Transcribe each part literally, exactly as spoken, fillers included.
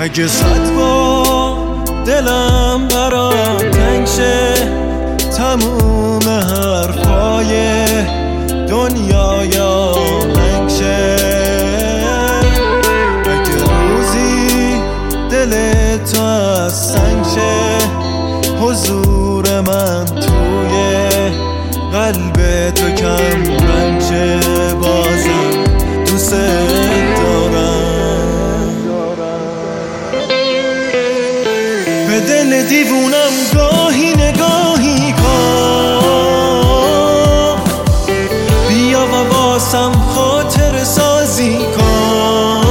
اگه صد بار دلم برات تنگ شه، تموم حرفای دنیای آهنگ شه. اگه روزی دل تو از سنگ شه، حضور من توی قلب تو کم رنگ شه. بازم دوست دارم، به دل دیوونم گاهی نگاهی کن، بیا و واسم خاطر سازی کن.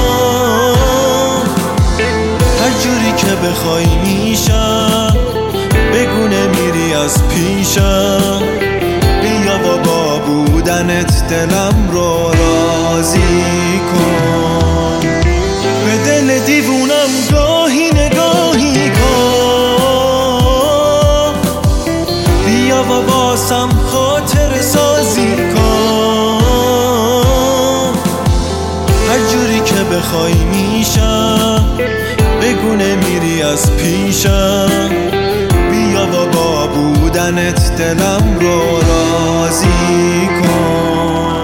هر جوری که بخوای میشم، بگو نمیری از پیشم. بیا و با بودنت دلم رو راضی کن. به دل دیوونم گاهی نگاهی کن، بیا و واسم خاطر سازی کن. هر جوری که بخوای میشم، بگو نمیری از پیشم. بیا و با بودنت دلم رو راضی کن.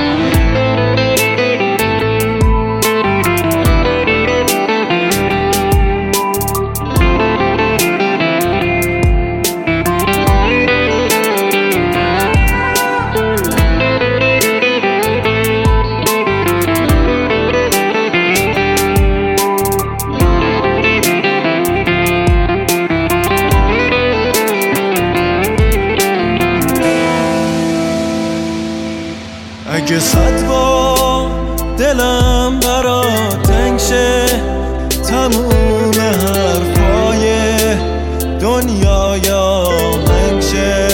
اگه صد بار دلم برات تنگ شه، تموم حرفای دنیای آهنگ شه.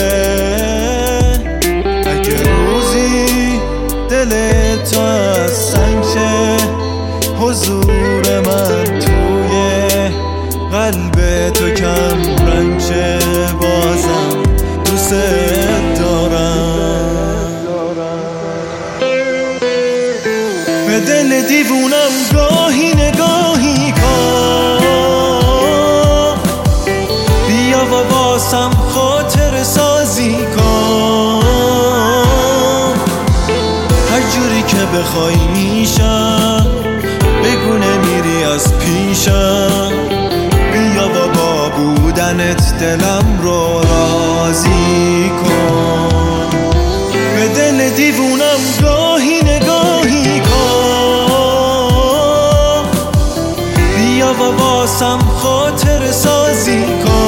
اگه روزی دل تو از سنگ شه، حضور من توی قلب تو کم رنگ شه. بازم دوست دارم، به دل دیوونم گاهی نگاهی کن، بیا و واسم خاطر سازی کن. هر جوری که بخوای میشم، بگو نمیری از پیشم. بیا و با بودنت دلم رو راضی کن. به دل دیوونم گاهی نگاهی کن، بیا و واسم خاطر سازی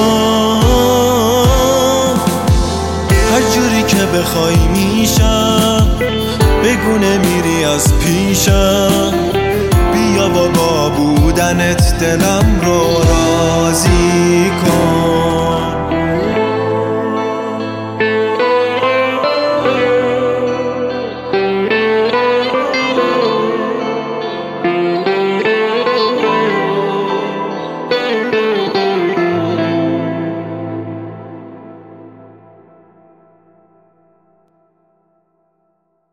کن. هر جوری که بخوای میشم، بگو نمیری از پیشم. بیا و با بودنت دلم رو راضی کن.